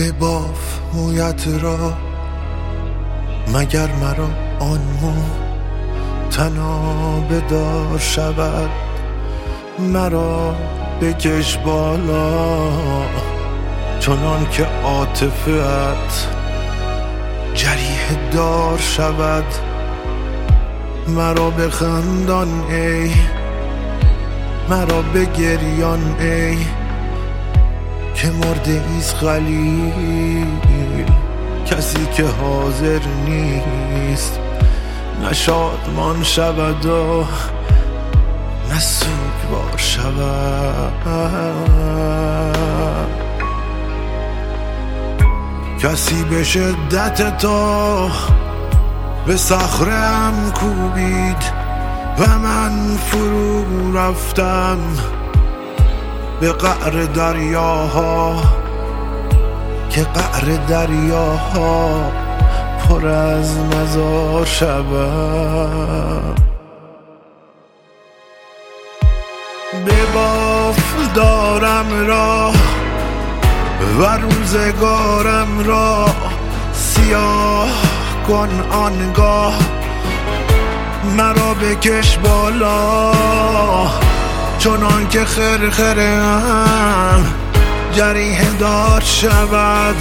بباف مویت را، مگر مرا آن مو تنابه دار شود. مرا بکش بالا چنان که عاطفه‌ات جریحه دار شود. مرا بخندان ای، مرا بگریان ای، که مرده ایست خلیل، کسی که حاضر نیست نه شادمان شود و نه سوگوار شود. کسی به شدت تو به صخره‌ام کوبید و من فرو رفتم به قعر دریاها، که قعر دریاها پر از مزار شود. بباف دارم را و روزگارم را، سیاه کن آنگاه مرا بکش بالا چنان که خرخره‌ام جریحه دار شود.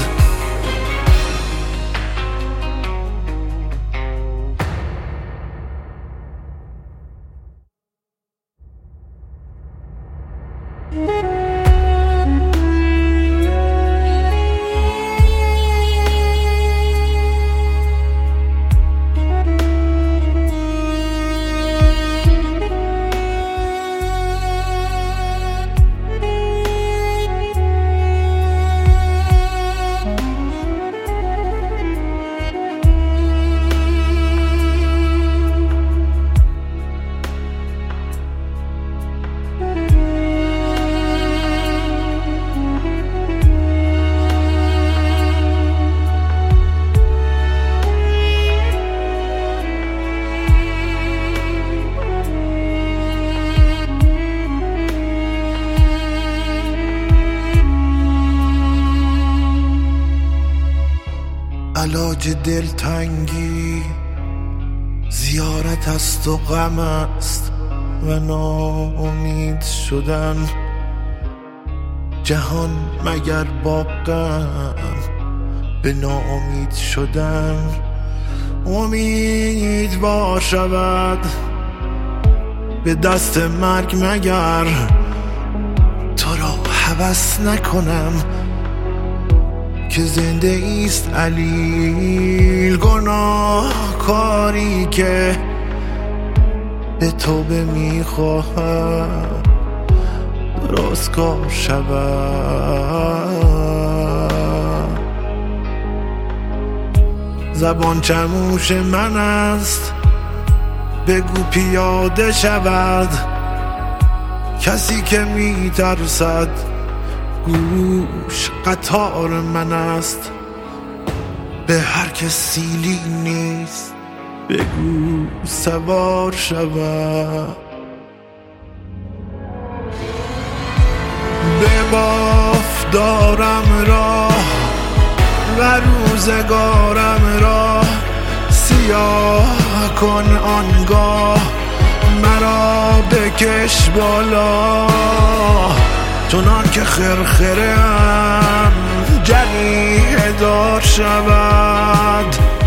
علاج دلتنگی زیارت است و غم است و ناامید شدن. جهان مگر با غم به ناامید شدن امیدوار شود. به دست مرگ مگر تو را هوس نکنم، که زنده ایست علیل. گناه کاری که به توبه میخواهم درستکار شود. زبان چموش من است، بگو پیاده شود. کسی که میترسد گوش قطار من است. به هر که سیلی نیست بگو سوار شود. بباف دارم راه و روزگارم را، سیاه کن آنگاه مرا بکش بالا چنان که خرخره‌ام جریحه دار شود.